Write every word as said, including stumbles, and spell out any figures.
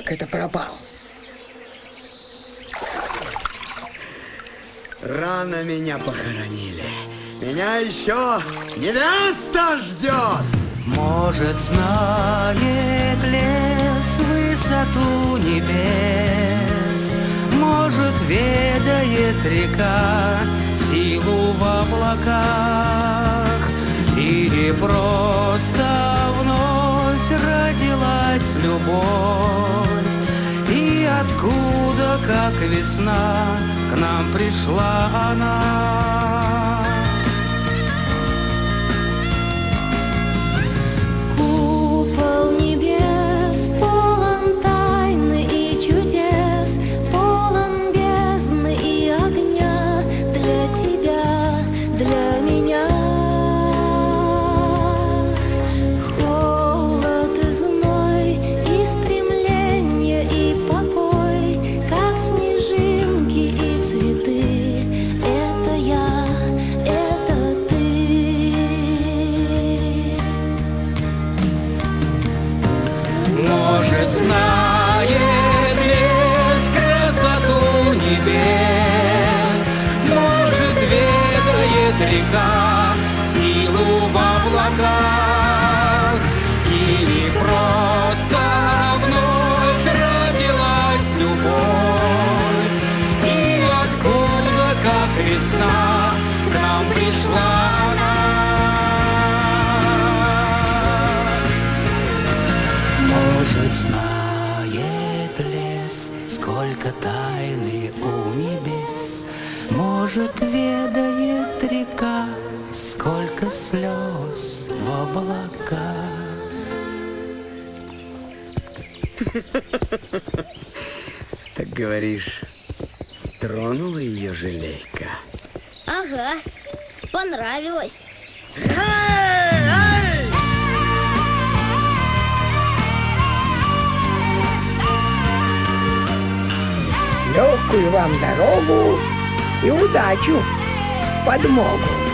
как это пропал? Рано меня похоронили. Меня еще невеста ждет. Может, знает лес высоту небес, может, ведает река силу в облаках, или просто вновь родилась любовь, и откуда, как весна, к нам пришла она. Купол небес полон тайны и чудес, полон бездны и огня для тебя, для меня. Холод и зной, и стремление, и покой, как снежинки и цветы. Это я, это ты. Может, знает лес красоту небес, может, ведает река силу в облаках, или просто вновь родилась любовь, и откуда, как весна, к нам пришла она. Может, знает лес, сколько тайны у небес, может, ведает река, сколько слез в облаках. Так говоришь, тронула ее жалейка? Ага, понравилось. Легкую вам дорогу и удачу в подмогу.